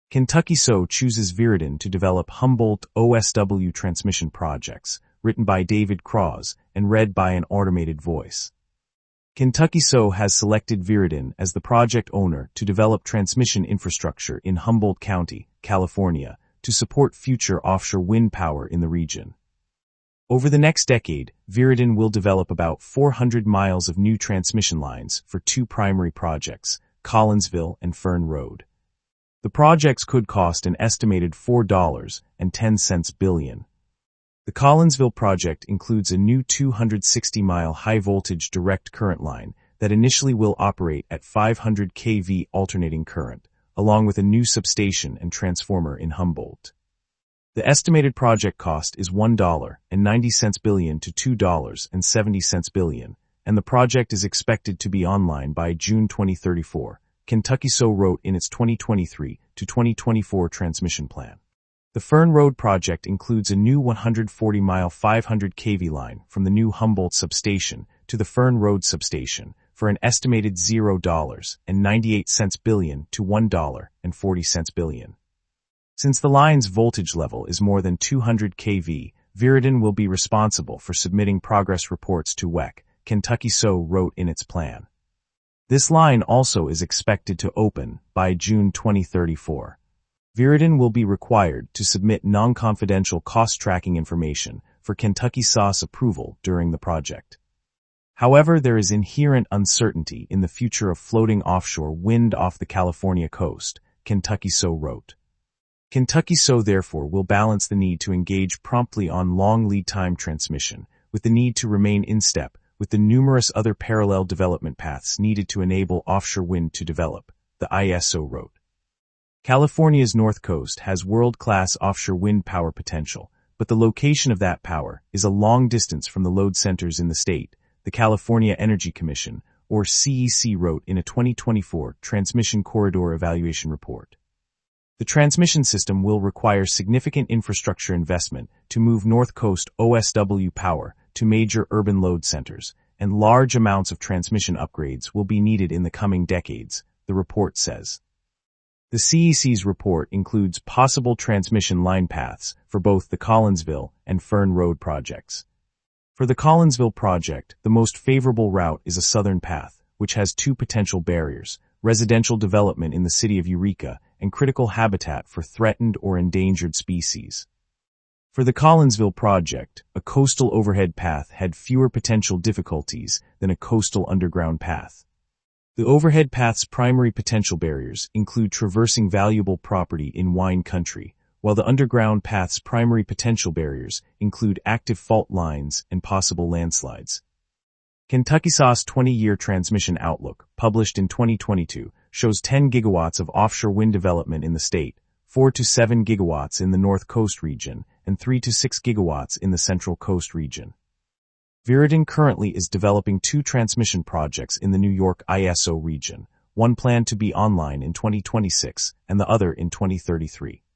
Kentucky So chooses Viridin to develop Humboldt OSW transmission projects, written by David Cross and read by an automated voice. Kentucky So has selected Viridin as the project owner to develop transmission infrastructure in Humboldt County, California, to support future offshore wind power in the region. Over the next decade, Viridin will develop about 400 miles of new transmission lines for two primary projects, Collinsville and Fern Road. The projects could cost an estimated $4.10 billion. The Collinsville project includes a new 260-mile high-voltage direct current line that initially will operate at 500 kV alternating current, along with a new substation and transformer in Humboldt. The estimated project cost is $1.90 billion to $2.70 billion, and the project is expected to be online by June 2034, Kentucky So wrote in its 2023 to 2024 transmission plan. The Fern Road project includes a new 140-mile 500 kV line from the new Humboldt substation to the Fern Road substation for an estimated $0.98 billion to $1.40 billion. Since the line's voltage level is more than 200 kV, Viridin will be responsible for submitting progress reports to WEC, Kentucky So wrote in its plan. This line also is expected to open by June 2034. Viridin will be required to submit non-confidential cost tracking information for Kentucky So's approval during the project. However, there is inherent uncertainty in the future of floating offshore wind off the California coast, Kentucky So wrote. Kentucky So therefore will balance the need to engage promptly on long lead time transmission with the need to remain in step with the numerous other parallel development paths needed to enable offshore wind to develop, the ISO wrote. California's north coast has world-class offshore wind power potential, but the location of that power is a long distance from the load centers in the state, the California Energy Commission, or CEC wrote in a 2024 Transmission Corridor Evaluation Report. The transmission system will require significant infrastructure investment to move North Coast OSW power to major urban load centers, and large amounts of transmission upgrades will be needed in the coming decades, the report says. The CEC's report includes possible transmission line paths for both the Collinsville and Fern Road projects. For the Collinsville project, the most favorable route is a southern path, which has two potential barriers: residential development in the city of Eureka and critical habitat for threatened or endangered species. For the Collinsville project, a coastal overhead path had fewer potential difficulties than a coastal underground path. The overhead path's primary potential barriers include traversing valuable property in wine country, while the underground path's primary potential barriers include active fault lines and possible landslides. Kentucky So's 20-year transmission outlook, published in 2022, shows 10 gigawatts of offshore wind development in the state, 4 to 7 gigawatts in the North Coast region, and 3 to 6 gigawatts in the Central Coast region. Viridin currently is developing two transmission projects in the New York ISO region, one planned to be online in 2026 and the other in 2033.